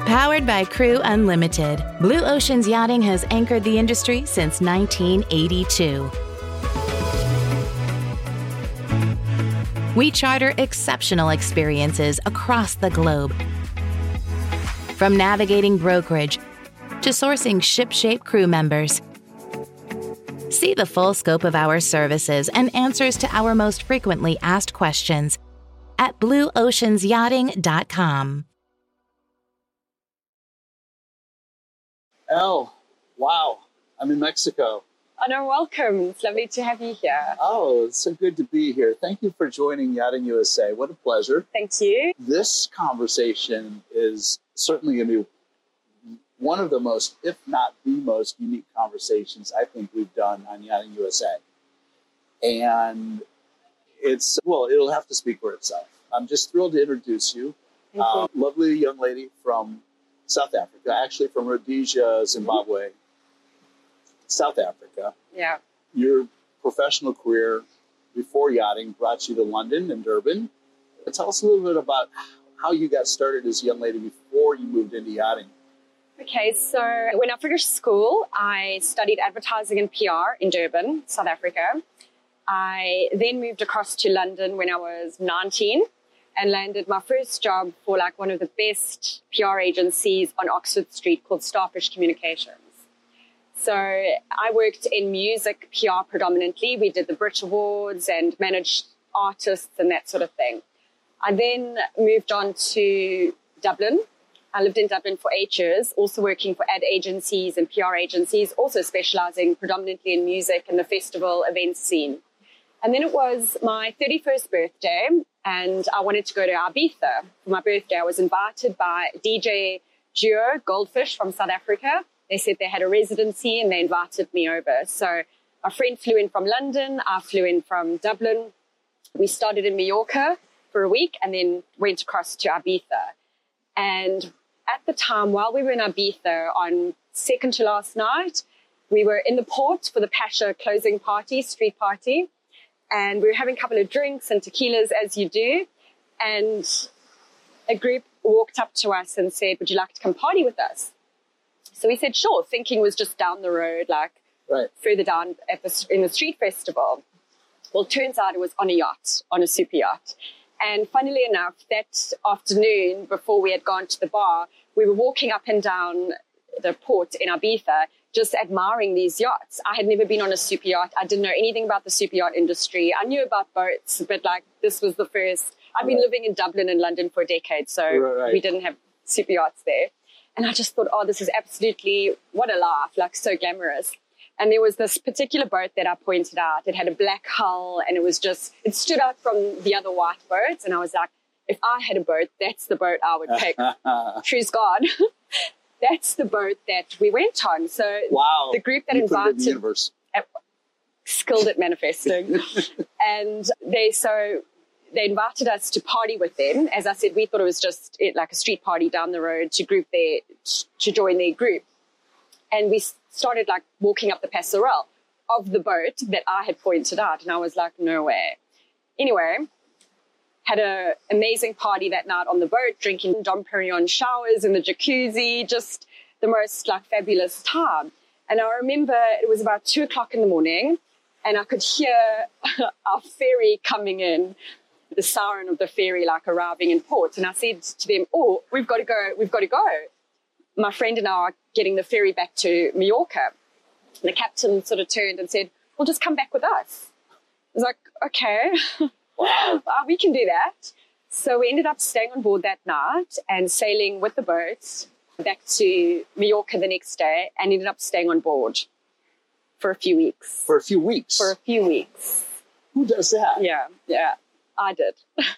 Powered by Crew Unlimited, Blue Ocean's Yachting has anchored the industry since 1982. We charter exceptional experiences across the globe. From navigating brokerage to sourcing ship-shape crew members. See the full scope of our services and answers to our most frequently asked questions at blueoceansyachting.com. Elle, wow, I'm in Mexico. Oh, no, welcome. It's lovely to have you here. Oh, it's so good to be here. Thank you for joining Yachting USA. What a pleasure. Thank you. This conversation is certainly going to be one of the most, if not the most unique conversations I think we've done on Yachting USA. And it'll have to speak for itself. I'm just thrilled to introduce you. Lovely young lady from South Africa, actually from Rhodesia, Zimbabwe, South Africa. Yeah. Your professional career before yachting brought you to London and Durban. Tell us a little bit about how you got started as a young lady before you moved into yachting. Okay, so when I finished school, I studied advertising and PR in Durban, South Africa. I then moved across to London when I was 19 and landed my first job for like one of the best PR agencies on Oxford Street called Starfish Communications. So I worked in music PR predominantly. We did the Brit Awards and managed artists and that sort of thing. I then moved on to Dublin. I lived in Dublin for 8 years, also working for ad agencies and PR agencies, also specializing predominantly in music and the festival event scene. And then it was my 31st birthday, and I wanted to go to Ibiza for my birthday. I was invited by DJ Duo Goldfish from South Africa. They said they had a residency and they invited me over. So a friend flew in from London. I flew in from Dublin. We started in Mallorca for a week and then went across to Ibiza. And at the time, while we were in Ibiza on second to last night, we were in the port for the Pasha closing party, street party. And we were having a couple of drinks and tequilas, as you do. And a group walked up to us and said, would you like to come party with us? So we said, sure, thinking it was just down the road, like further down in the street festival. Well, it turns out it was on a yacht, on a super yacht. And funnily enough, that afternoon, before we had gone to the bar, we were walking up and down the port in Ibiza, just admiring these yachts. I had never been on a super yacht. I didn't know anything about the super yacht industry. I knew about boats, but like this was the first. I've been living in Dublin and London for a decade, so we didn't have super yachts there. And I just thought, oh, this is absolutely, what a laugh, like so glamorous. And there was this particular boat that I pointed out. It had a black hull and it stood out from the other white boats. And I was like, if I had a boat, that's the boat I would pick. True's God. That's the boat that we went on. So the group that invited, the universe. Skilled at manifesting. And they invited us to party with them. As I said, we thought it was just like a street party down the road to join their group. And we started like walking up the passerelle of the boat that I had pointed out. And I was like, no way. Anyway, had an amazing party that night on the boat, drinking Dom Perignon showers in the jacuzzi, just the most like fabulous time. And I remember it was about 2:00 in the morning and I could hear our ferry coming in, the siren of the ferry like arriving in port. And I said to them, oh, we've got to go. My friend and I are getting the ferry back to Mallorca. And the captain sort of turned and said, well, just come back with us. I was like, okay, we can do that. So we ended up staying on board that night and sailing with the boats back to Mallorca the next day and ended up staying on board for a few weeks. For a few weeks? For a few weeks. Who does that? Yeah, I did.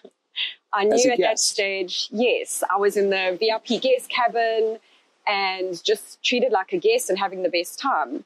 I knew at that stage, yes, I was in the VIP guest cabin and just treated like a guest and having the best time.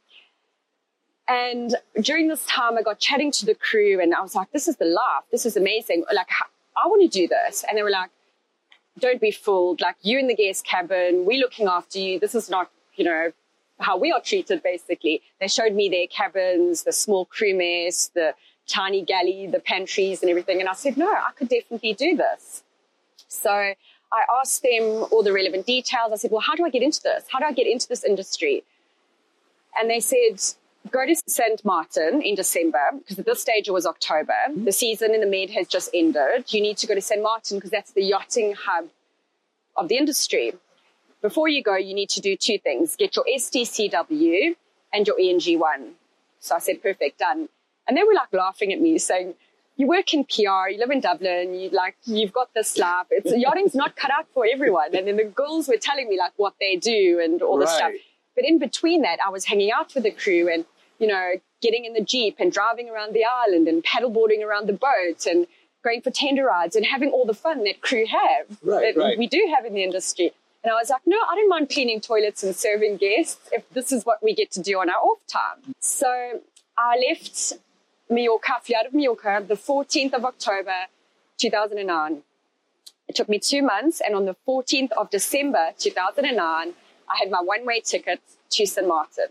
And during this time, I got chatting to the crew and I was like, this is the life. This is amazing. Like, I want to do this. And they were like, don't be fooled. Like, you in the guest cabin, we're looking after you. This is not, how we are treated, basically. They showed me their cabins, the small crew mess, the tiny galley, the pantries and everything. And I said, no, I could definitely do this. So I asked them all the relevant details. I said, well, how do I get into this? How do I get into this industry? And they said, go to St. Martin in December, because at this stage it was October. The season in the Med has just ended. You need to go to St. Martin because that's the yachting hub of the industry. Before you go, you need to do two things. Get your STCW and your ENG1. So I said, perfect, done. And they were like laughing at me saying, you work in PR, you live in Dublin, you've got this life. Yachting's not cut out for everyone. And then the girls were telling me like what they do and all this stuff. But in between that, I was hanging out with the crew and, you know, getting in the Jeep and driving around the island and paddleboarding around the boat and going for tender rides and having all the fun that crew have, that we do have in the industry. And I was like, no, I don't mind cleaning toilets and serving guests if this is what we get to do on our off time. So I left Mallorca, flew out of Mallorca, the 14th of October, 2009. It took me 2 months, and on the 14th of December, 2009, I had my one-way ticket to St. Martin.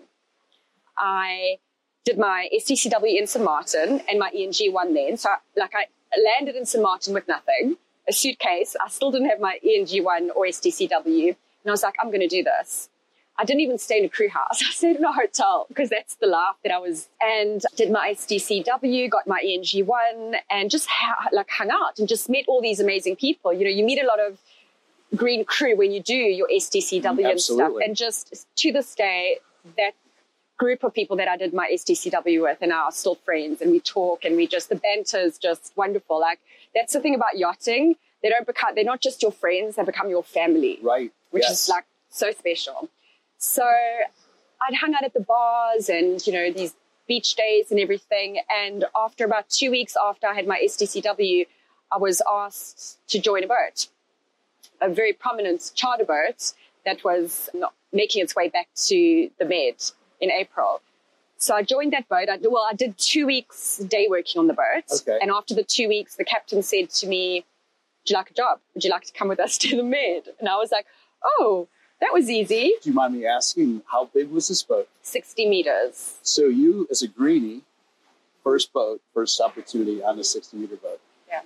I did my STCW in St. Martin and my ENG1 then. So I landed in St. Martin with nothing, a suitcase. I still didn't have my ENG1 or STCW. And I was like, I'm going to do this. I didn't even stay in a crew house. I stayed in a hotel because that's the life that I was. And did my STCW, got my ENG1, and just hung out and just met all these amazing people. You know, you meet a lot of green crew when you do your STCW and stuff. And just to this day, that group of people that I did my STCW with and are still friends, and we talk and the banter is just wonderful. Like, that's the thing about yachting. They're not just your friends, they become your family. Right. Which is like so special. So I'd hung out at the bars and, you know, these beach days and everything. And after about 2 weeks after I had my STCW, I was asked to join a boat, a very prominent charter boat that was not making its way back to the Med in April. So I joined that boat. I did 2 weeks day working on the boat. Okay. And after the 2 weeks, the captain said to me, would you like a job? Would you like to come with us to the Med? And I was like, oh, that was easy. Do you mind me asking, how big was this boat? 60 meters. So you, as a greenie, first opportunity on a 60-meter boat. Yeah.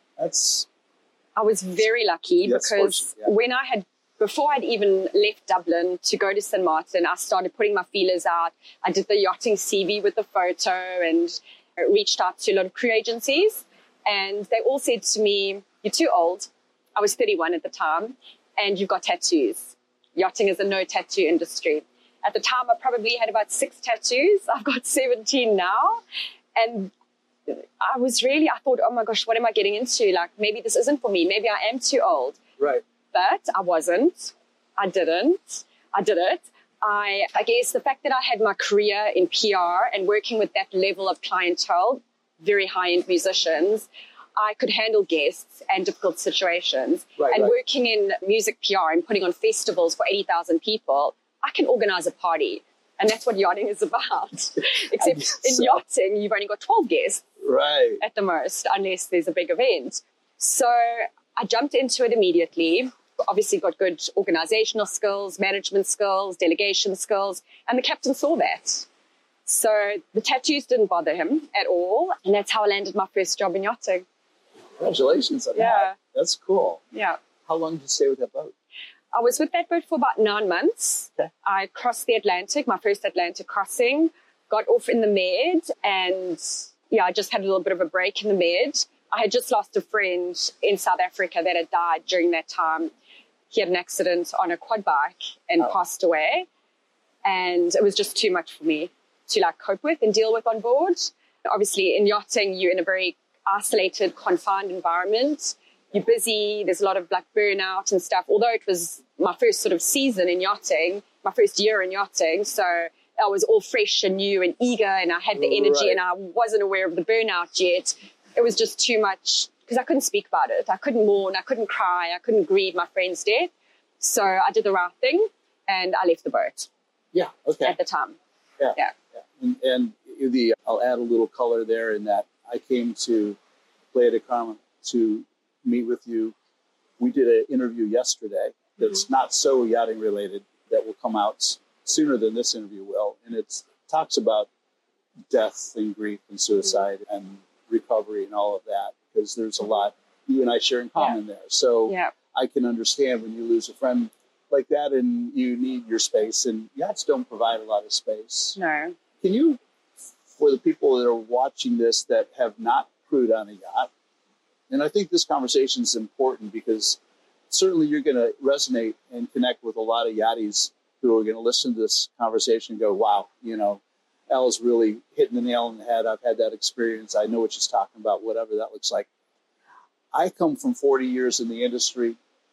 I was very lucky because before I'd even left Dublin to go to St. Martin, I started putting my feelers out. I did the yachting CV with the photo and reached out to a lot of crew agencies. And they all said to me, you're too old. I was 31 at the time. And you've got tattoos. Yachting is a no tattoo industry. At the time, I probably had about 6 tattoos. I've got 17 now. And I thought, oh my gosh, what am I getting into? Like, maybe this isn't for me. Maybe I am too old. Right. But I wasn't. I did it. I guess the fact that I had my career in PR and working with that level of clientele, very high-end musicians, I could handle guests and difficult situations. Working in music PR and putting on festivals for 80,000 people, I can organize a party. And that's what yachting is about. Except in yachting, you've only got 12 guests at the most, unless there's a big event. So I jumped into it immediately. Obviously got good organizational skills, management skills, delegation skills, and the captain saw that. So the tattoos didn't bother him at all. And that's how I landed my first job in yachting. Congratulations on that. That's cool. Yeah. How long did you stay with that boat? I was with that boat for about 9 months. Okay. I crossed the Atlantic, my first Atlantic crossing, got off in the Med, and I just had a little bit of a break in the Med. I had just lost a friend in South Africa that had died during that time. He had an accident on a quad bike and passed away. And it was just too much for me to cope with and deal with on board. Obviously, in yachting, you're in a very isolated, confined environment. You're busy. There's a lot of burnout and stuff. Although it was my first sort of season in yachting, my first year in yachting, so I was all fresh and new and eager, and I had the energy, and I wasn't aware of the burnout yet. It was just too much because I couldn't speak about it. I couldn't mourn. I couldn't cry. I couldn't grieve my friend's death. So I did the right thing, and I left the boat. Yeah. Okay. At the time. Yeah. And I'll add a little color there in that I came to Playa del Carmen to meet with you. We did an interview yesterday that's not so yachting related that will come out sooner than this interview will. And it talks about death and grief and suicide and recovery and all of that, because there's a lot you and I share in common there. So I can understand when you lose a friend like that and you need your space, and yachts don't provide a lot of space. No. Can you, for the people that are watching this that have not crewed on a yacht, and I think this conversation is important because certainly you're going to resonate and connect with a lot of yachties who are going to listen to this conversation and go, wow, Elle's really hitting the nail on the head. I've had that experience. I know what she's talking about, whatever that looks like. I come from 40 years in the industry,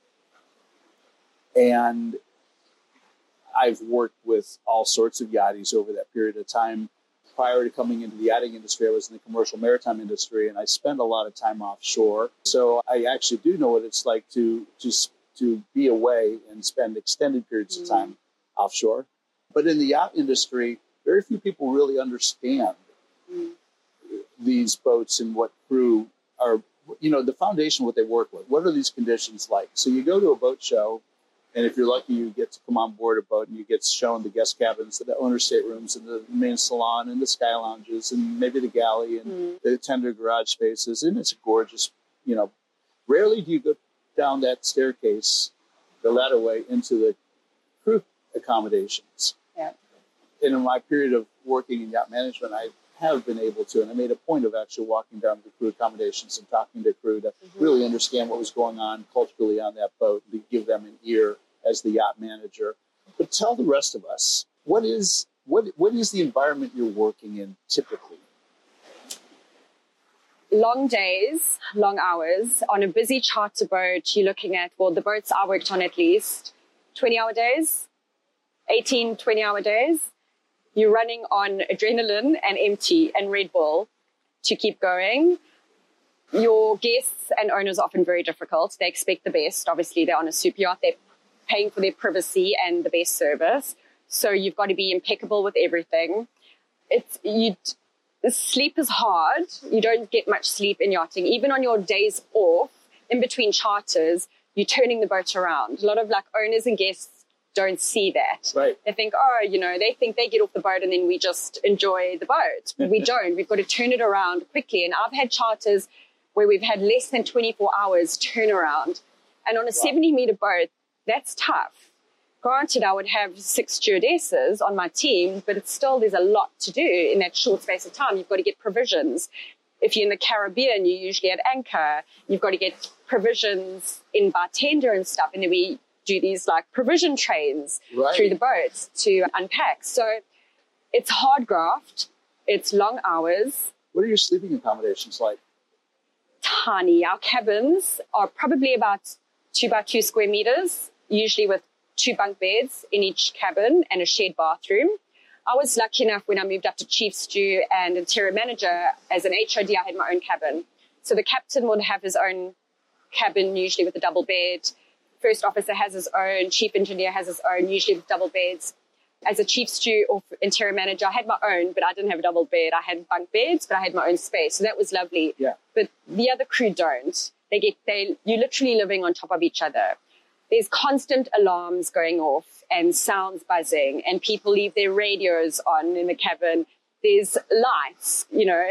and I've worked with all sorts of yachties over that period of time. Prior to coming into the yachting industry, I was in the commercial maritime industry, and I spent a lot of time offshore. So I actually do know what it's like to be away and spend extended periods of time offshore. But in the yacht industry, very few people really understand these boats and what crew are, the foundation, what they work with. What are these conditions like? So you go to a boat show, and if you're lucky, you get to come on board a boat and you get shown the guest cabins, the owner staterooms, and the main salon, and the sky lounges, and maybe the galley, and the tender garage spaces. And it's gorgeous, Rarely do you go down that staircase, the ladderway, into the crew accommodations. Yeah. And in my period of working in yacht management, I have been able to, and I made a point of actually walking down to the crew accommodations and talking to crew to really understand what was going on culturally on that boat, to give them an ear as the yacht manager. But tell the rest of us, what is the environment you're working in typically? Long days, long hours. On a busy charter boat, you're looking at, the boats I worked on at least 20-hour days, 18, 20-hour days. You're running on adrenaline and empty and Red Bull to keep going. Your guests and owners are often very difficult. They expect the best. Obviously, they're on a super yacht. They're paying for their privacy and the best service. So you've got to be impeccable with everything. Sleep is hard. You don't get much sleep in yachting. Even on your days off, in between charters, you're turning the boat around. A lot of owners and guests don't see that. Right. They think, they think they get off the boat and then we just enjoy the boat. We don't. We've got to turn it around quickly. And I've had charters where we've had less than 24 hours turnaround. And on a 70-meter boat, that's tough. Granted, I would have 6 stewardesses on my team, but there's a lot to do in that short space of time. You've got to get provisions. If you're in the Caribbean, you're usually at anchor. You've got to get provisions in bartender and stuff. And then we do these provision trains through the boats to unpack. So it's hard graft. It's long hours. What are your sleeping accommodations like? Tiny. Our cabins are probably about 2 by 2 square meters, usually with 2 bunk beds in each cabin and a shared bathroom. I was lucky enough when I moved up to chief stew and interior manager as an HOD, I had my own cabin. So the captain would have his own cabin, usually with a double bed. First officer has his own, chief engineer has his own, usually with double beds. As a chief stew or interior manager, I had my own, but I didn't have a double bed. I had bunk beds, but I had my own space. So that was lovely. Yeah. But the other crew don't. You're literally living on top of each other. There's constant alarms going off and sounds buzzing, and people leave their radios on in the cabin. There's lights,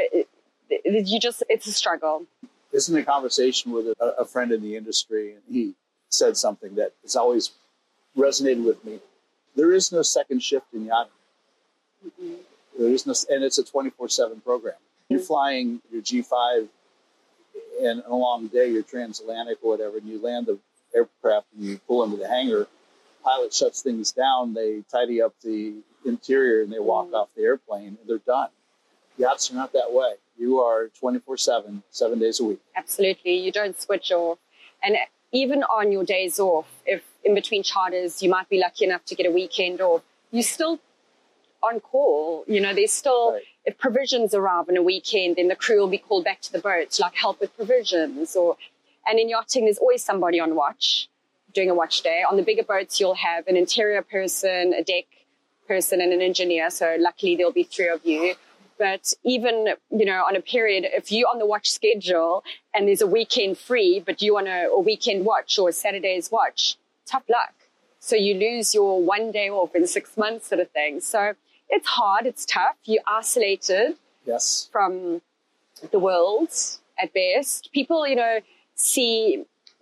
it's a struggle. This is a conversation with a friend in the industry, and he said something that has always resonated with me. There is no second shift in yachting. Mm-hmm. There is no, and it's a 24/7 program. You're flying your G5 and a long day, your transatlantic or whatever, and you land the aircraft and you pull into the hangar. Pilot shuts things down. They tidy up the interior and they walk off the airplane and they're done. Yachts are not that way. You are 24/7, 7 days a week. Absolutely. You don't switch off. And even on your days off, if in between charters, you might be lucky enough to get a weekend off, you're still on call. There's still, if provisions arrive on a weekend, then the crew will be called back to the boat to help with provisions. And in yachting, there's always somebody on watch, doing a watch day. On the bigger boats, you'll have an interior person, a deck person, and an engineer. So luckily, there'll be 3 of you. But even, on a period, if you're on the watch schedule and there's a weekend free, but you want a weekend watch or a Saturday's watch, tough luck. So you lose your 1 day off in 6 months sort of thing. So it's hard. It's tough. You're isolated from the world at best. People, see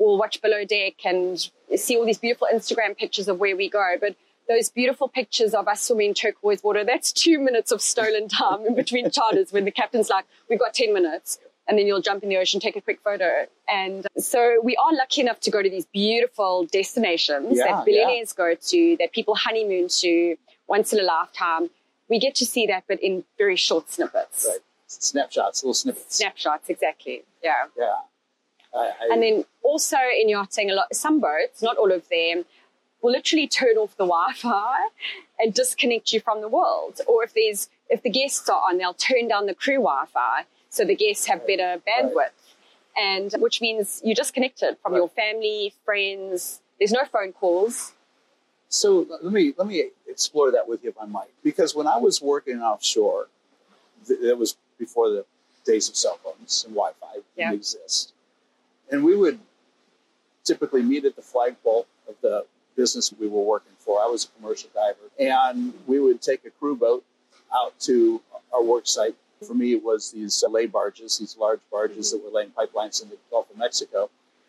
we'll watch Below Deck and see all these beautiful Instagram pictures of where we go. But those beautiful pictures of us swimming in turquoise water, that's 2 minutes of stolen time in between charters when the captain's like, we've got 10 minutes. And then you'll jump in the ocean, take a quick photo. And so we are lucky enough to go to these beautiful destinations that billionaires go to, that people honeymoon to once in a lifetime. We get to see that, but in very short snippets. Right. Snapshots, little snippets. Snapshots, exactly. Yeah. Yeah. And then also in yachting, some boats, not all of them, will literally turn off the Wi-Fi and disconnect you from the world. Or if the guests are on, they'll turn down the crew Wi-Fi so the guests have better bandwidth. And which means you're disconnected from your family, friends. There's no phone calls. So let me explore that with you if I might. Because when I was working offshore, it was before the days of cell phones and Wi-Fi didn't exist. And we would typically meet at the flagpole of the business we were working for. I was a commercial diver. And we would take a crew boat out to our work site. For me, it was these lay barges, these large barges that were laying pipelines in the Gulf of Mexico.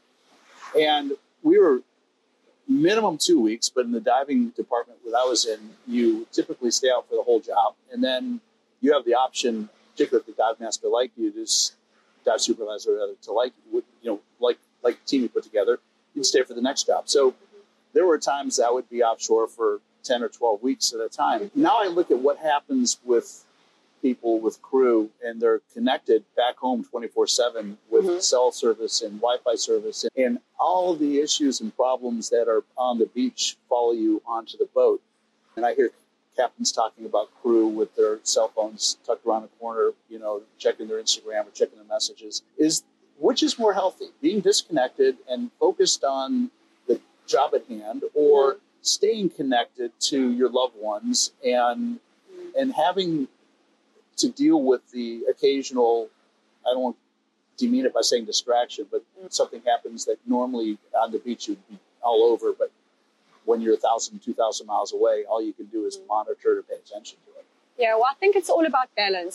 And we were minimum 2 weeks, but in the diving department that I was in, you typically stay out for the whole job. And then you have the option, particularly if the dive master like you, just dive supervisor to like the team you put together, you'd stay for the next job. So there were times that I would be offshore for 10 or 12 weeks at a time. Now I look at what happens with people, with crew, and they're connected back home 24/7 with cell service and Wi-Fi service, and all the issues and problems that are on the beach follow you onto the boat. And I hear captains talking about crew with their cell phones tucked around the corner, checking their Instagram or checking their messages. Which is more healthy, being disconnected and focused on the job at hand, or staying connected to your loved ones and having to deal with the occasional, I don't want to demean it by saying distraction, but something happens that normally on the beach you'd be all over, but when you're 1,000, 2,000 miles away, all you can do is monitor to pay attention to it. Yeah, well, I think it's all about balance.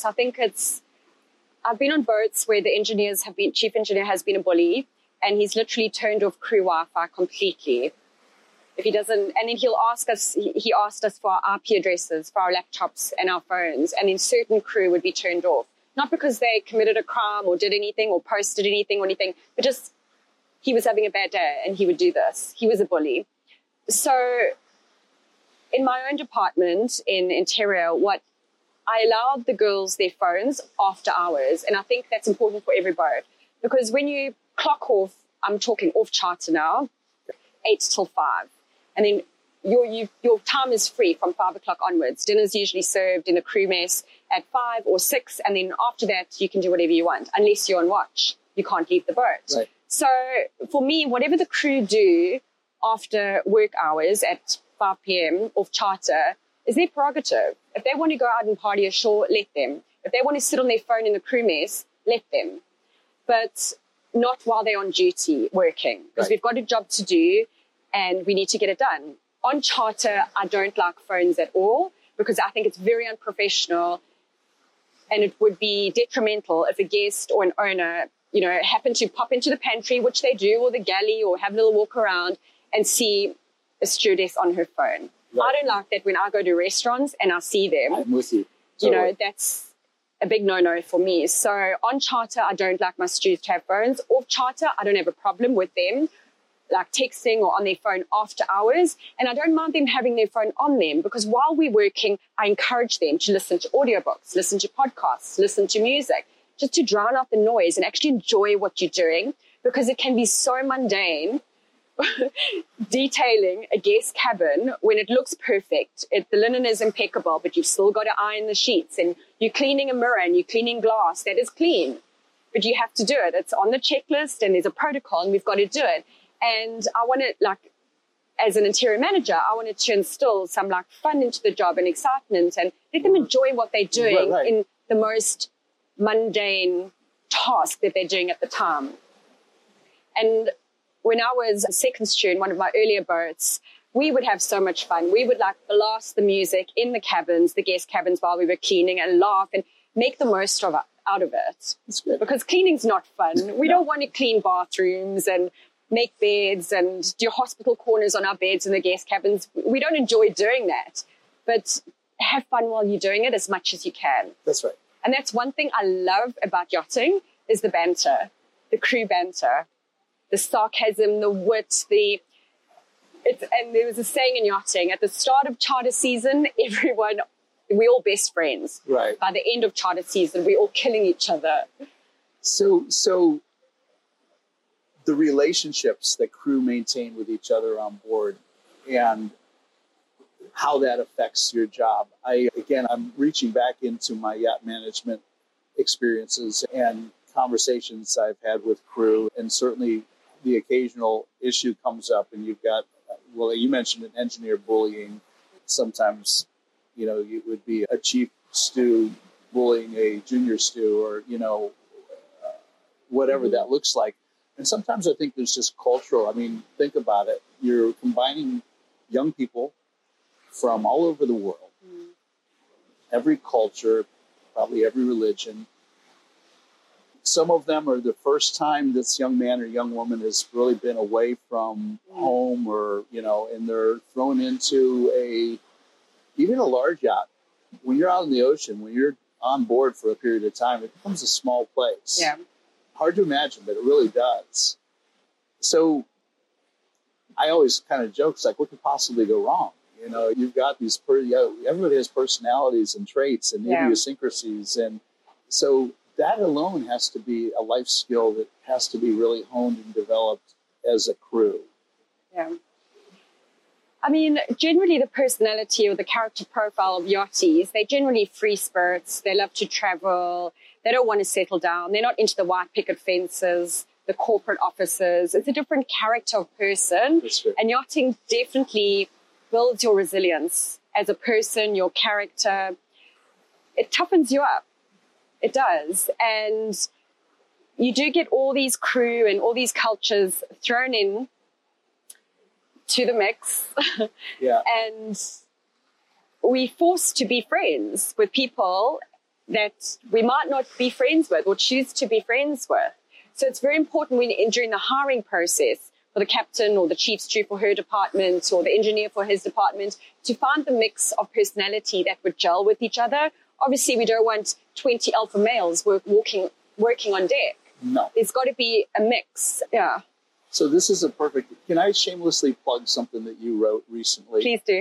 I've been on boats where the chief engineer has been a bully, and he's literally turned off crew Wi-Fi completely. If he doesn't, and then he asked us for our IP addresses, for our laptops and our phones, and then certain crew would be turned off. Not because they committed a crime or did anything or posted anything or anything, but just he was having a bad day and he would do this. He was a bully. So in my own department in Ontario, I allowed the girls their phones after hours, and I think that's important for every boat, because when you clock off, I'm talking off charter now, 8 till 5. And then your time is free from 5 o'clock onwards. Dinner's usually served in the crew mess at 5 or 6. And then after that, you can do whatever you want. Unless you're on watch, you can't leave the boat. Right. So for me, whatever the crew do after work hours at 5 p.m. off charter is their prerogative. If they want to go out and party ashore, let them. If they want to sit on their phone in the crew mess, let them. But not while they're on duty working, because we've got a job to do and we need to get it done. On charter, I don't like phones at all, because I think it's very unprofessional, and it would be detrimental if a guest or an owner, happen to pop into the pantry, which they do, or the galley, or have a little walk around and see a stewardess on her phone. Right. I don't like that when I go to restaurants and I see them. I'm with you. Totally. That's a big no-no for me. So on charter, I don't like my stewards to have phones. Off charter, I don't have a problem with them, like texting or on their phone after hours. And I don't mind them having their phone on them, because while we're working, I encourage them to listen to audiobooks, listen to podcasts, listen to music, just to drown out the noise and actually enjoy what you're doing, because it can be so mundane detailing a guest cabin when it looks perfect. The linen is impeccable, but you've still got to iron the sheets, and you're cleaning a mirror and you're cleaning glass that is clean, but you have to do it. It's on the checklist and there's a protocol and we've got to do it. And I want to, as an interior manager, I wanted to instill some fun into the job and excitement, and let them enjoy what they're doing in the most mundane task that they're doing at the time. And when I was a second steward, one of my earlier boats, we would have so much fun. We would blast the music in the cabins, the guest cabins, while we were cleaning, and laugh and make the most out of it. That's good. Because cleaning's not fun. We don't want to clean bathrooms and make beds and do hospital corners on our beds in the guest cabins. We don't enjoy doing that, but have fun while you're doing it as much as you can. That's right. And that's one thing I love about yachting is the banter, the crew banter, the sarcasm, the wit, and there was a saying in yachting, at the start of charter season, we're all best friends. Right. By the end of charter season, we're all killing each other. So the relationships that crew maintain with each other on board and how that affects your job. I'm reaching back into my yacht management experiences and conversations I've had with crew, and certainly the occasional issue comes up and you've got, well, you mentioned an engineer bullying. Sometimes, it would be a chief stew bullying a junior stew, or, whatever that looks like. And sometimes I think there's just cultural. I mean, think about it. You're combining young people from all over the world, every culture, probably every religion. Some of them are the first time this young man or young woman has really been away from home, or, and they're thrown into even a large yacht. When you're out in the ocean, when you're on board for a period of time, it becomes a small place. Yeah. Hard to imagine, but it really does. So I always kind of joke, it's like, what could possibly go wrong? You've got these, everybody has personalities and traits and idiosyncrasies. And so that alone has to be a life skill that has to be really honed and developed as a crew. Yeah. I mean, generally the personality or the character profile of yachties, they're generally free spirits. They love to travel. They don't want to settle down. They're not into the white picket fences, the corporate offices. It's a different character of person. That's right. And yachting definitely builds your resilience as a person, your character. It toughens you up. It does. And you do get all these crew and all these cultures thrown in to the mix. Yeah. And we're forced to be friends with people that we might not be friends with or choose to be friends with. So it's very important during the hiring process for the captain or the chief stew for her department or the engineer for his department to find the mix of personality that would gel with each other. Obviously, we don't want 20 alpha males working on deck. No. There's got to be a mix. Yeah. So this is a perfect... Can I shamelessly plug something that you wrote recently? Please do.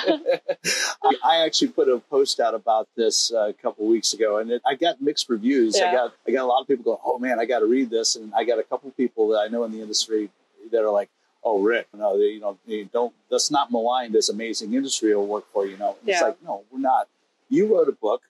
I actually put a post out about this a couple of weeks ago, and I got mixed reviews. Yeah. I got a lot of people go, "Oh man, I got to read this," and I got a couple of people that I know in the industry that are like, "Oh, Rick, no, don't. Let's not malign this amazing industry will work for you." It's like, no, we're not. You wrote a book.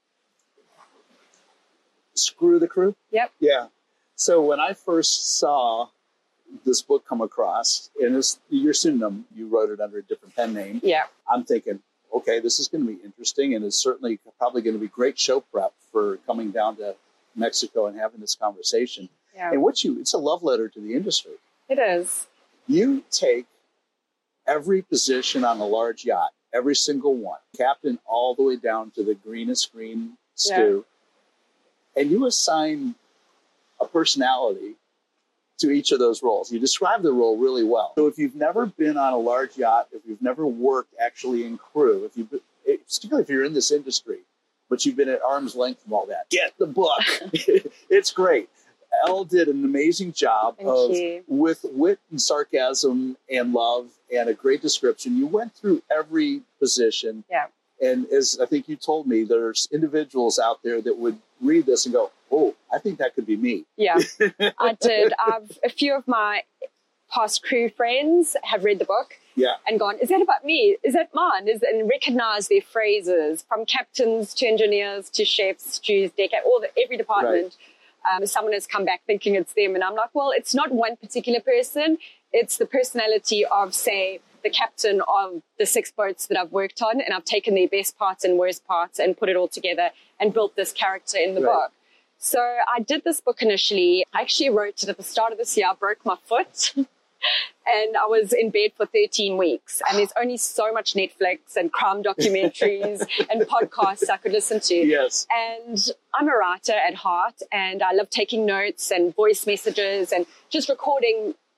Screw the Crew. Yep. Yeah. So when I first saw this book come across, and it's your pseudonym, you wrote it under a different pen name. Yeah. I'm thinking, okay, this is going to be interesting, and it's certainly probably going to be great show prep for coming down to Mexico and having this conversation. Yeah. And it's a love letter to the industry. It is. You take every position on a large yacht, every single one, captain all the way down to the greenest green stew, and you assign a personality to each of those roles. You describe the role really well. So if you've never been on a large yacht, if you've never worked actually in crew, particularly if you're in this industry, but you've been at arm's length from all that, get the book. It's great. Elle did an amazing job with wit and sarcasm and love and a great description. You went through every position. Yeah. And as I think you told me, there's individuals out there that would read this and go, "Oh, I think that could be me." Yeah, I did. A few of my past crew friends have read the book and gone, "Is that about me? Is that mine?" And recognize their phrases, from captains to engineers to chefs, stews, deck, every department. Right. Someone has come back thinking it's them. And I'm like, well, it's not one particular person. It's the personality of, say, the captain of the 6 boats that I've worked on, and I've taken their best parts and worst parts and put it all together and built this character in the book. So I did this book initially. I actually wrote it at the start of this year. I broke my foot and I was in bed for 13 weeks. And there's only so much Netflix and crime documentaries and podcasts I could listen to. Yes. And I'm a writer at heart, and I love taking notes and voice messages and just recording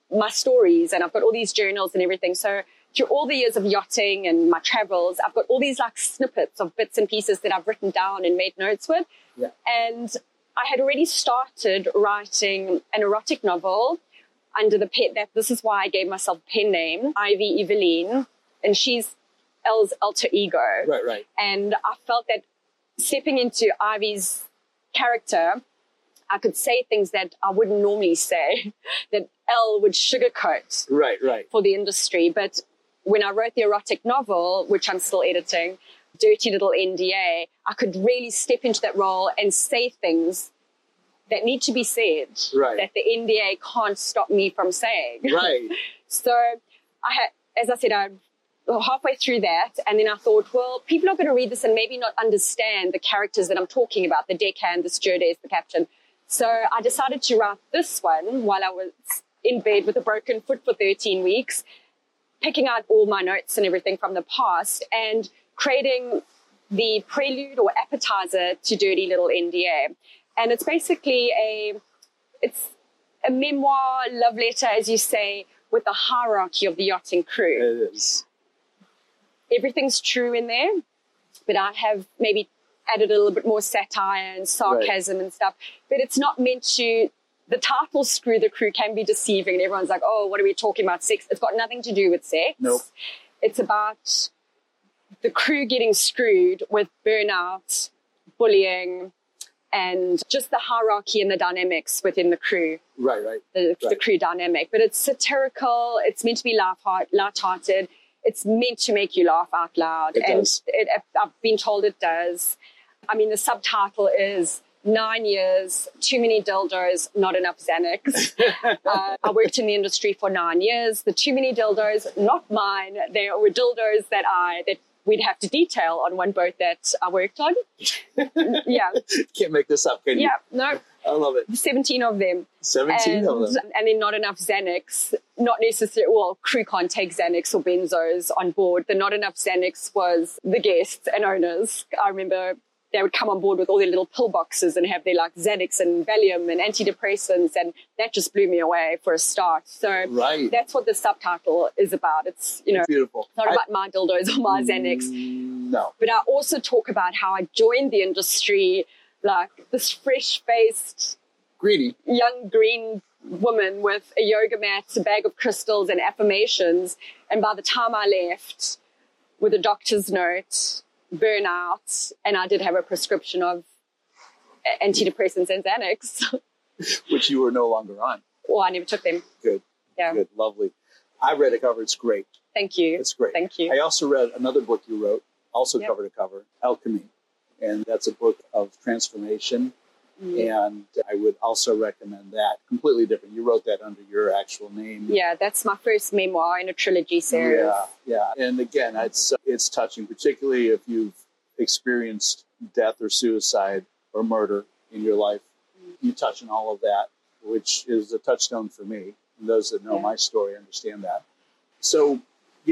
my stories, and I've got all these journals and everything. So through all the years of yachting and my travels, I've got all these like snippets of bits and pieces that I've written down and made notes with. Yeah. And I had already started writing an erotic novel under the pen, that this is why I gave myself a pen name, Ivy Eveline, and she's Elle's alter ego. Right. And I felt that stepping into Ivy's character, I could say things that I wouldn't normally say, that Elle would sugarcoat Right. for the industry. But when I wrote the erotic novel, which I'm still editing, Dirty Little NDA, I could really step into that role and say things that need to be said, that the NDA can't stop me from saying. Right. So I had, as I said, I halfway through that, and then I thought, well, people are going to read this and maybe not understand the characters that I'm talking about, the deckhand, the stewardess, the captain. So I decided to write this one while I was in bed with a broken foot for 13 weeks, picking out all my notes and everything from the past and creating the prelude or appetizer to Dirty Little NDA. And it's basically it's a memoir, love letter, as you say, with the hierarchy of the yachting crew. It is. Everything's true in there, but I have maybe added a little bit more satire and sarcasm and stuff. But it's not meant to, the title Screw the Crew can be deceiving. And everyone's like, oh, what are we talking about? Sex? It's got nothing to do with sex. Nope. It's about the crew getting screwed with burnout, bullying, and just the hierarchy and the dynamics within the crew. Right. The crew dynamic. But it's satirical. It's meant to be lighthearted. It's meant to make you laugh out loud. It does. I've been told it does. I mean, the subtitle is 9 years, too many dildos, not enough Xanax. I worked in the industry for 9 years. The too many dildos, not mine. They were dildos that we'd have to detail on one boat that I worked on. Yeah. Can't make this up, can you? Yeah, no. I love it. 17 of them. 17 of them. And then not enough Xanax. Not necessarily, well, crew can't take Xanax or benzos on board. The not enough Xanax was the guests and owners. I remember they would come on board with all their little pill boxes and have their like Xanax and Valium and antidepressants, and that just blew me away for a start. So that's what the subtitle is about. It's, you know, beautiful. It's not about my dildos or my Xanax. No. But I also talk about how I joined the industry like this fresh-faced, greedy young green woman with a yoga mat, a bag of crystals and affirmations. And by the time I left with a doctor's note, burnout, and I did have a prescription of antidepressants and Xanax. Which you were no longer on. Well, I never took them. Good. Yeah. Good. Lovely. I read it cover. It's great. Thank you. It's great. Thank you. I also read another book you wrote, also cover to cover, Alchemy. And that's a book of transformation. And I would also recommend that. Completely different. You wrote that under your actual name. Yeah, that's my first memoir in a trilogy series. Yeah. And again, it's touching, particularly if you've experienced death or suicide or murder in your life. You touch on all of that, which is a touchstone for me. And those that know my story understand that. So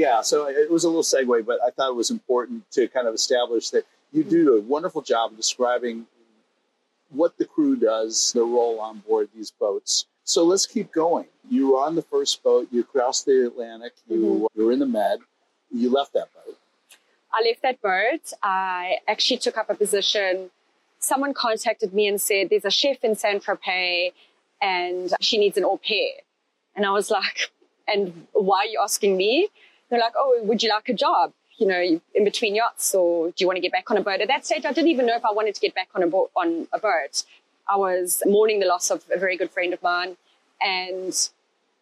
it was a little segue, but I thought it was important to kind of establish that you do a wonderful job of describing what the crew does, their role on board these boats. So let's keep going. You were on the first boat. You crossed the Atlantic. You were in the Med. You left that boat. I left that boat. I actually took up a position. Someone contacted me and said, there's a chef in Saint-Tropez and she needs an au pair. And I was like, and why are you asking me? They're like, oh, would you like a job? You know, in between yachts, or do you want to get back on a boat? At that stage, I didn't even know if I wanted to get back on a boat. I was mourning the loss of a very good friend of mine, and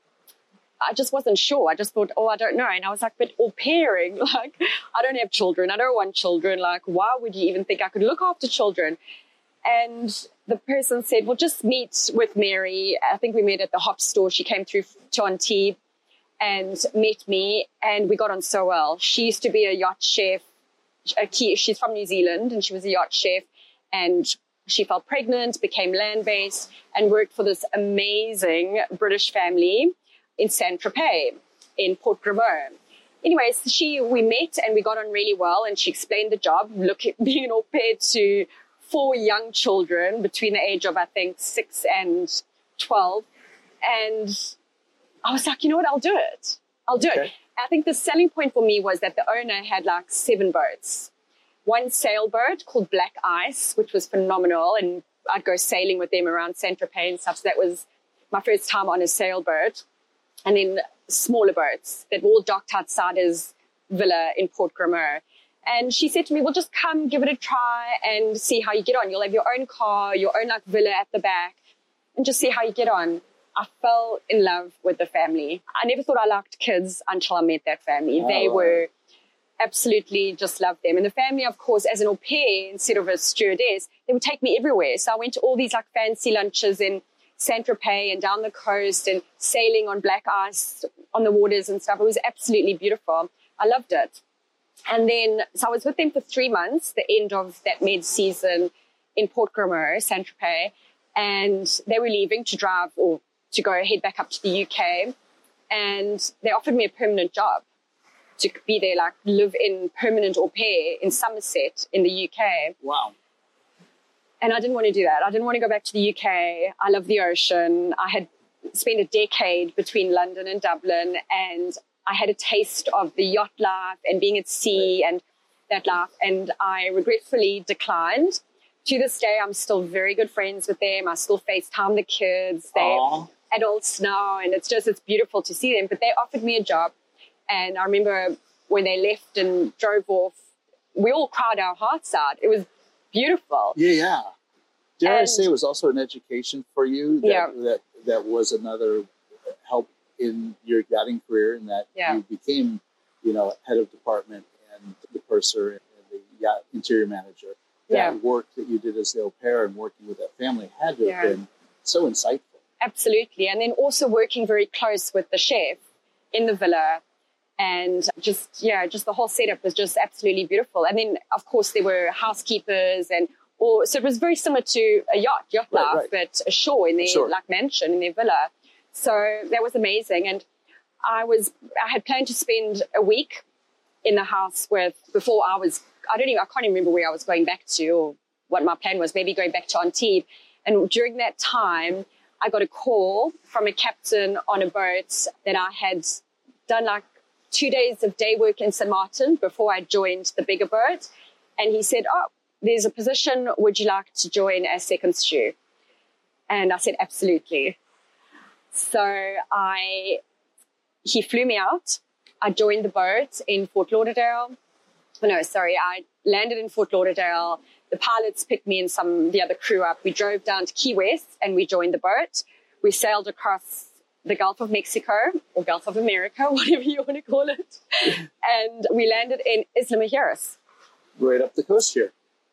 I just wasn't sure. I just thought, oh, I don't know. And I was like, but au pairing, like, I don't have children. I don't want children. Like, why would you even think I could look after children? And the person said, well, just meet with Mary. I think we met at the Hop store. She came through to Auntie and met me, and we got on so well. She used to be a yacht chef. She's from New Zealand, and she was a yacht chef, and she fell pregnant, became land-based, and worked for this amazing British family in Saint-Tropez, in Port Graveux. Anyways, we met, and we got on really well, and she explained the job, being an au pair to 4 young children between the age of, I think, 6 and 12, and I was like, you know what, I'll do it. I'll do it. I think the selling point for me was that the owner had like 7 boats. One sailboat called Black Ice, which was phenomenal. And I'd go sailing with them around Saint-Tropez and stuff. So that was my first time on a sailboat. And then smaller boats that were all docked outside his villa in Port Grimmer. And she said to me, well, just come give it a try and see how you get on. You'll have your own car, your own like villa at the back, and just see how you get on. I fell in love with the family. I never thought I liked kids until I met that family. Oh, they wow. were absolutely just loved them. And the family, of course, as an au pair instead of a stewardess, they would take me everywhere. So I went to all these like fancy lunches in Saint-Tropez and down the coast and sailing on black ice on the waters and stuff. It was absolutely beautiful. I loved it. And then, so I was with them for 3 months, the end of that mid-season in Port Grimmer, Saint-Tropez, and they were leaving to drive or to go head back up to the UK. And they offered me a permanent job to be there, like live in permanent au pair in Somerset in the UK. Wow. And I didn't want to do that. I didn't want to go back to the UK. I love the ocean. I had spent a decade between London and Dublin, and I had a taste of the yacht life and being at sea and that life, and I regretfully declined. To this day, I'm still very good friends with them. I still FaceTime the kids. They're adults now, and it's beautiful to see them. But they offered me a job, and I remember when they left and drove off, we all cried our hearts out. It was beautiful. Yeah. Dare I say it was also an education for you? That was another help in your yachting career, in that you became, head of department and the purser and the yacht interior manager. That work that you did as the au pair and working with that family had to have been so insightful. Absolutely. And then also working very close with the chef in the villa, and just the whole setup was just absolutely beautiful. And then, of course, there were housekeepers so it was very similar to a yacht life, but ashore in their like mansion, in their villa. So that was amazing. And I had planned to spend a week in the house I can't even remember where I was going back to or what my plan was, maybe going back to Antibes. And during that time, I got a call from a captain on a boat that I had done like 2 days of day work in St. Martin before I joined the bigger boat. And he said, there's a position, would you like to join as second stew? And I said, absolutely. So he flew me out. I joined the boat in Fort Lauderdale. I landed in Fort Lauderdale. The pilots picked me and the other crew up. We drove down to Key West and we joined the boat. We sailed across the Gulf of Mexico or Gulf of America, whatever you want to call it. And we landed in Isla Mujeres. Right up the coast here.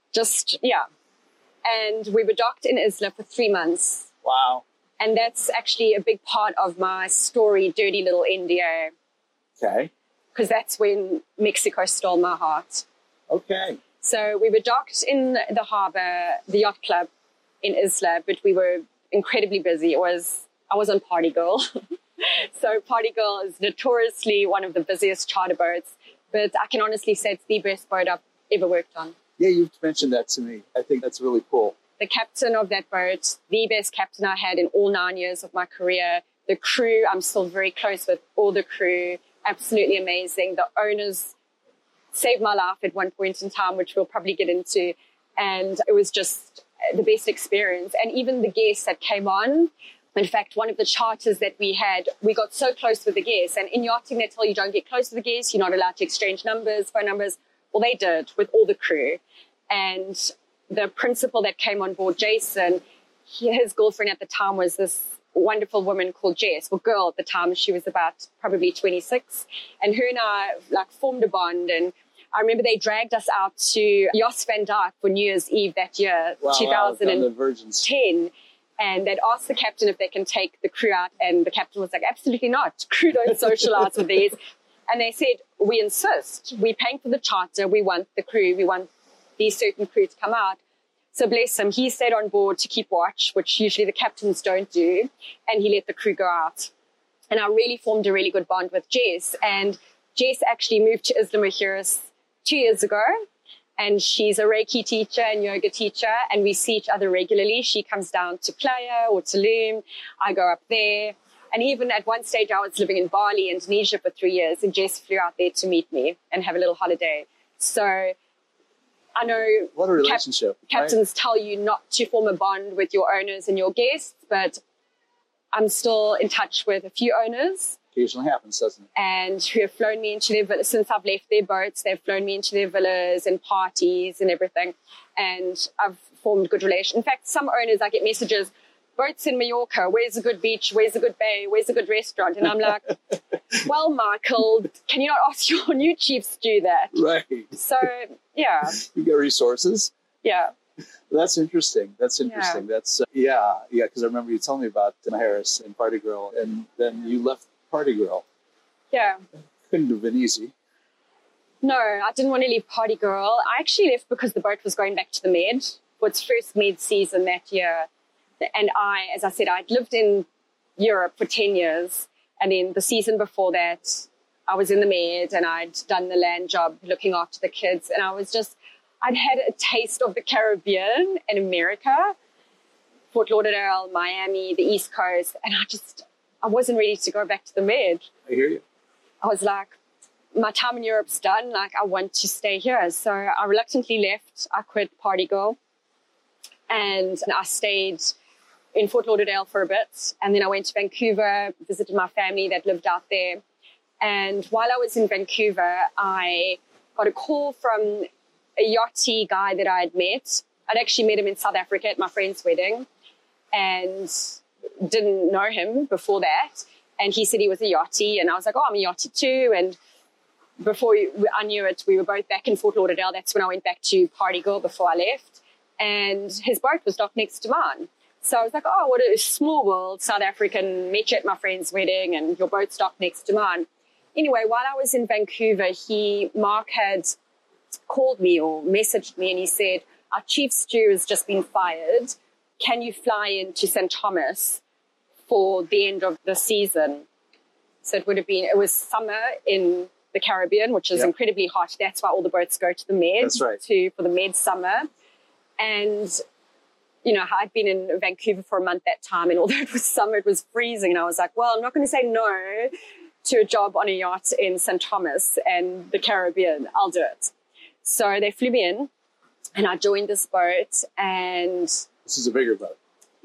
And we were docked in Isla for 3 months. Wow. And that's actually a big part of my story, Dirty Little India. Okay. Because that's when Mexico stole my heart. Okay. So we were docked in the harbor, the yacht club in Isla, but we were incredibly busy. I was on Party Girl. So Party Girl is notoriously one of the busiest charter boats, but I can honestly say it's the best boat I've ever worked on. Yeah, you've mentioned that to me. I think that's really cool. The captain of that boat, the best captain I had in all 9 years of my career. The crew, I'm still very close with all the crew. Absolutely amazing. The owners saved my life at one point in time, which we'll probably get into. And it was just the best experience. And even the guests that came on, in fact, one of the charters that we had, we got so close with the guests. And in yachting, they tell you don't get close to the guests. You're not allowed to exchange numbers, phone numbers. Well, they did with all the crew. And the principal that came on board, Jason, his girlfriend at the time was this wonderful woman called Jess. Well, girl at the time, she was about probably 26. And her and I formed a bond. And I remember they dragged us out to Jos van Dyke for New Year's Eve that year, 2010. And they'd asked the captain if they can take the crew out. And the captain was like, absolutely not. Crew don't socialize with these. And they said, we insist. We're paying for the charter. We want the crew. We want these certain crew to come out. So bless him, he stayed on board to keep watch, which usually the captains don't do. And he let the crew go out. And I really formed a really good bond with Jess. And Jess actually moved to Isla Mujeres 2 years ago. And she's a Reiki teacher and yoga teacher. And we see each other regularly. She comes down to Playa or Tulum. I go up there. And even at one stage, I was living in Bali, Indonesia for 3 years, and Jess flew out there to meet me and have a little holiday. So I know what a relationship. Captains tell you not to form a bond with your owners and your guests, but I'm still in touch with a few owners. Occasionally happens, doesn't it? And who have flown me into their villas. Since I've left their boats, they've flown me into their villas and parties and everything. And I've formed good relations. In fact, some owners, I get messages, boats in Mallorca, where's a good beach, where's a good bay, where's a good restaurant? And I'm like, well, Michael, can you not ask your new chief stew that? Right. So, yeah. You get resources. Yeah. That's interesting. That's interesting. Yeah. That's, because I remember you telling me about Emma Harris and Party Girl, and then you left Party Girl. Yeah. Couldn't have been easy. No, I didn't want to leave Party Girl. I actually left because the boat was going back to the Med for its first Med season that year. And I, as I said, I'd lived in Europe for 10 years. And then the season before that, I was in the Med and I'd done the land job looking after the kids. And I'd had a taste of the Caribbean and America, Fort Lauderdale, Miami, the East Coast. And I wasn't ready to go back to the Med. I hear you. I was like, my time in Europe's done. Like, I want to stay here. So I reluctantly left. I quit Party Girl. And I stayed in Fort Lauderdale for a bit. And then I went to Vancouver, visited my family that lived out there. And while I was in Vancouver, I got a call from a yachty guy that I had met. I'd actually met him in South Africa at my friend's wedding and didn't know him before that. And he said he was a yachty. And I was like, oh, I'm a yachty too. And before I knew it, we were both back in Fort Lauderdale. That's when I went back to Party Girl before I left. And his boat was docked next to mine. So I was like, oh, what a small world, South African, met you at my friend's wedding and your boat's docked next to mine. Anyway, while I was in Vancouver, Mark had called me or messaged me and he said, our chief stew has just been fired. Can you fly into St. Thomas for the end of the season? So it was summer in the Caribbean, which is incredibly hot. That's why all the boats go to the Med. That's right. For the Med summer. And, I'd been in Vancouver for a month that time, and although it was summer, it was freezing. And I was like, well, I'm not going to say no to a job on a yacht in St. Thomas and the Caribbean. I'll do it. So they flew me in, and I joined this boat. And this is a bigger boat.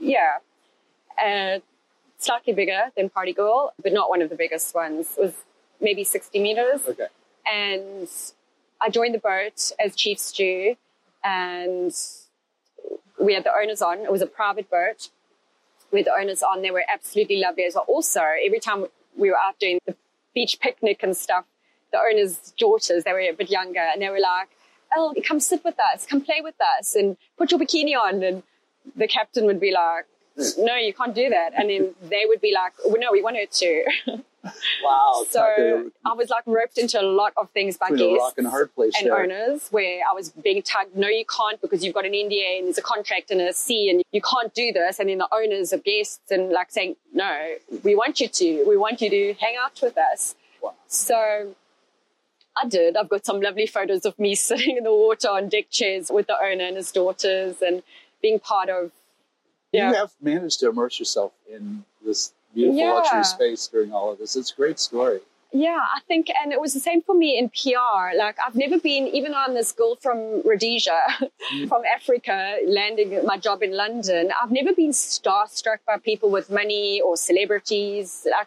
Yeah. Slightly bigger than Party Girl, but not one of the biggest ones. It was maybe 60 meters. Okay. And I joined the boat as chief stew, and we had the owners on. It was a private boat. We had the owners on. They were absolutely lovely as well. Also, every time we were out doing the beach picnic and stuff, the owners' daughters, they were a bit younger, and they were like, oh, come sit with us, come play with us, and put your bikini on. And the captain would be like, no, you can't do that. And then they would be like, well, no, we want her to. Wow. So I was like roped into a lot of things by guests a rock and a hard place and owners, where I was being tugged, no, you can't, because you've got an NDA and there's a contract and a C and you can't do this. And then the owners of guests and like saying, no, we want you to hang out with us. Wow. So I did. I've got some lovely photos of me sitting in the water on deck chairs with the owner and his daughters and being part of. Yeah. You have managed to immerse yourself in this beautiful luxury space during all of this. It's a great story. Yeah, I think, and it was the same for me in PR. Like, I've never been, even on this girl from Rhodesia, from Africa, landing my job in London, I've never been starstruck by people with money or celebrities. Like,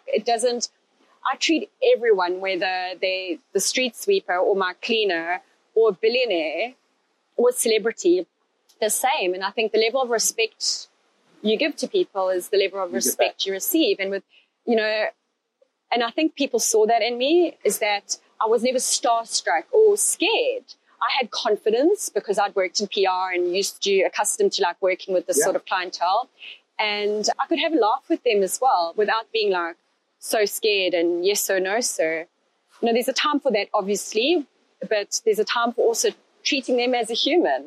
I treat everyone, whether they're the street sweeper or my cleaner or a billionaire or a celebrity, the same. And I think the level of respect you give to people is the level of respect you receive. And with, and I think people saw that in me, is that I was never starstruck or scared. I had confidence because I'd worked in PR and accustomed to like working with this sort of clientele. And I could have a laugh with them as well without being like so scared and yes or no, sir. There's a time for that, obviously, but there's a time for also treating them as a human.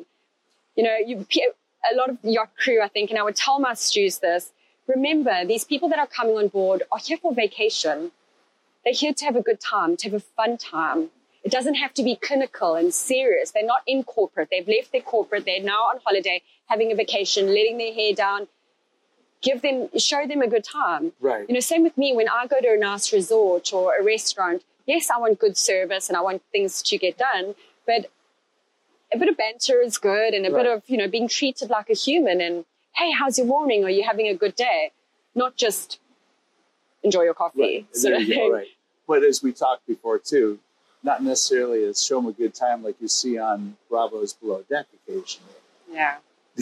A lot of yacht crew, I think, and I would tell my stews this, remember, these people that are coming on board are here for vacation. They're here to have a good time, to have a fun time. It doesn't have to be clinical and serious. They're not in corporate. They've left their corporate. They're now on holiday, having a vacation, letting their hair down. show them a good time. Right. You know, same with me when I go to a nice resort or a restaurant. Yes, I want good service and I want things to get done, but a bit of banter is good, and a bit of, you know, being treated like a human, and hey, how's your morning? Are you having a good day? Not just enjoy your coffee. Right. There you go, right. But as we talked before too, not necessarily as show them a good time like you see on Bravo's Below Deck occasionally. Yeah.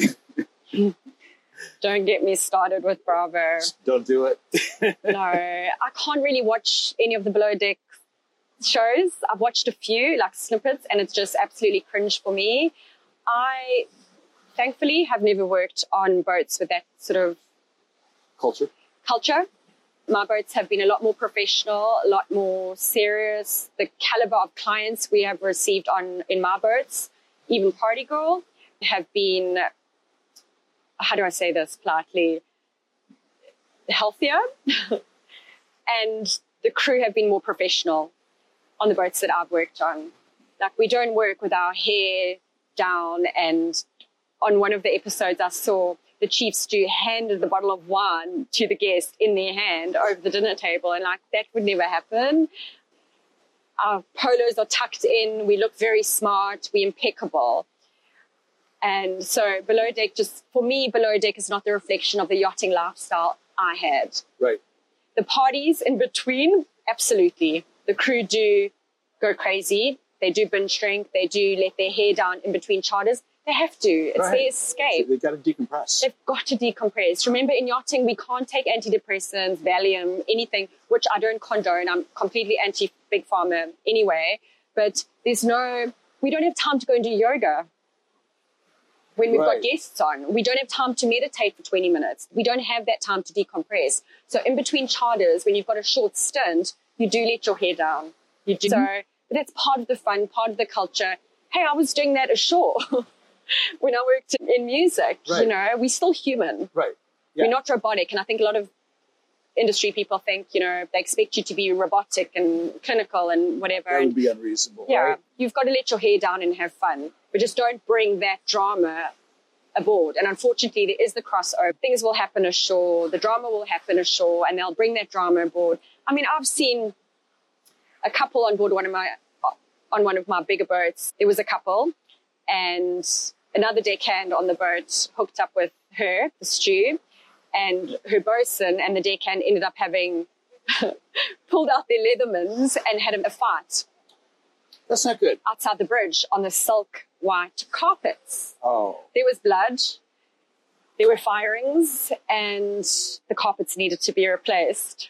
Don't get me started with Bravo. Don't do it. No, I can't really watch any of the Below Deck shows. I've watched a few, like snippets, and it's just absolutely cringe for me. I thankfully have never worked on boats with that sort of culture. My boats have been a lot more professional, a lot more serious. The caliber of clients we have received in my boats, even Party Girl, have been, how do I say this politely, healthier. And the crew have been more professional on the boats that I've worked on. Like, we don't work with our hair down, and on one of the episodes I saw the chief stew handed the bottle of wine to the guest in their hand over the dinner table, and like, that would never happen. Our polos are tucked in, we look very smart, we're impeccable. And so Below Deck, just for me, Below Deck is not the reflection of the yachting lifestyle I had. Right. The parties in between, absolutely. The crew do go crazy. They do binge drink. They do let their hair down in between charters. They have to. It's their escape. So they've got to decompress. They've got to decompress. Remember, in yachting, we can't take antidepressants, Valium, anything, which I don't condone. I'm completely anti-big pharma anyway. But we don't have time to go and do yoga when we've got guests on. We don't have time to meditate for 20 minutes. We don't have that time to decompress. So in between charters, when you've got a short stint, you do let your hair down. You do. So that's part of the fun, part of the culture. Hey, I was doing that ashore when I worked in music. Right. You know, we're still human. Right. Yeah. We're not robotic. And I think a lot of industry people think, you know, they expect you to be robotic and clinical and whatever. That would be unreasonable, yeah, right? You've got to let your hair down and have fun. But just don't bring that drama aboard. And unfortunately, there is the crossover. Things will happen ashore. The drama will happen ashore, and they'll bring that drama aboard. I mean, I've seen a couple on board on one of my bigger boats. There was a couple, and another deckhand on the boat hooked up with her, the stew, and her bosun, and the deckhand ended up having pulled out their Leathermans and had a fight. That's not good. Outside the bridge on the silk white carpets. Oh. There was blood, there were firings, and the carpets needed to be replaced.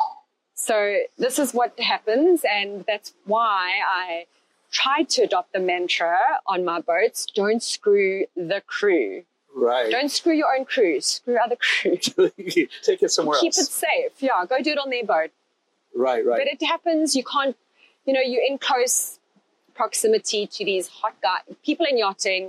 So this is what happens, and that's why I tried to adopt the mantra on my boats: don't screw the crew. Right. Don't screw your own crew, screw other crew. Take it somewhere Keep else. it safe. Yeah, go do it on their boat. Right. But it happens, you can't, you know, you're in close proximity to these hot guys. People in yachting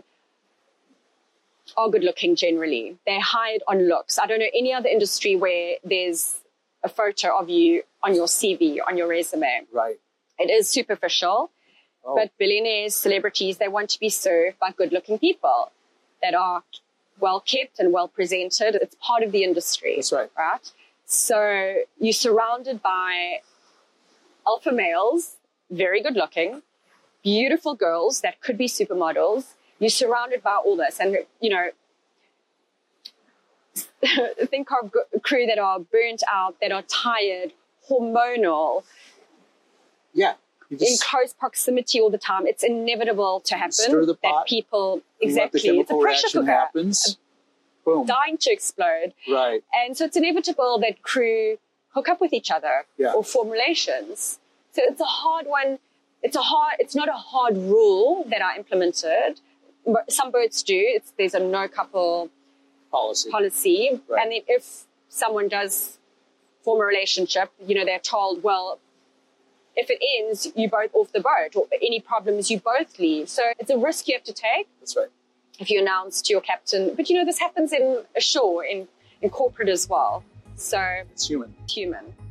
are good looking generally. They're hired on looks. I don't know any other industry where there's a photo of you on your CV, on your resume. Right. It is superficial, but billionaires, celebrities, they want to be served by good looking people that are well kept and well presented. It's part of the industry. That's right. Right? So you're surrounded by alpha males, very good looking, beautiful girls that could be supermodels. You're surrounded by all this. And, you know, think of crew that are burnt out, that are tired, hormonal. Yeah. In close proximity all the time. It's inevitable to happen. Stir the pot. That people, Let the exactly. It's a chemical pressure reaction cooker. happens. Boom. Dying to explode. Right. And so it's inevitable that crew hook up with each other or form relations. So it's a hard one. It's not a hard rule that I implemented. Some boats do. There's a no couple policy. Right. And then if someone does form a relationship, you know, they're told, well, if it ends, you both off the boat, or any problems, you both leave. So it's a risk you have to take. That's right. If you announce to your captain. But, you know, this happens ashore, in corporate as well. So it's human. Human.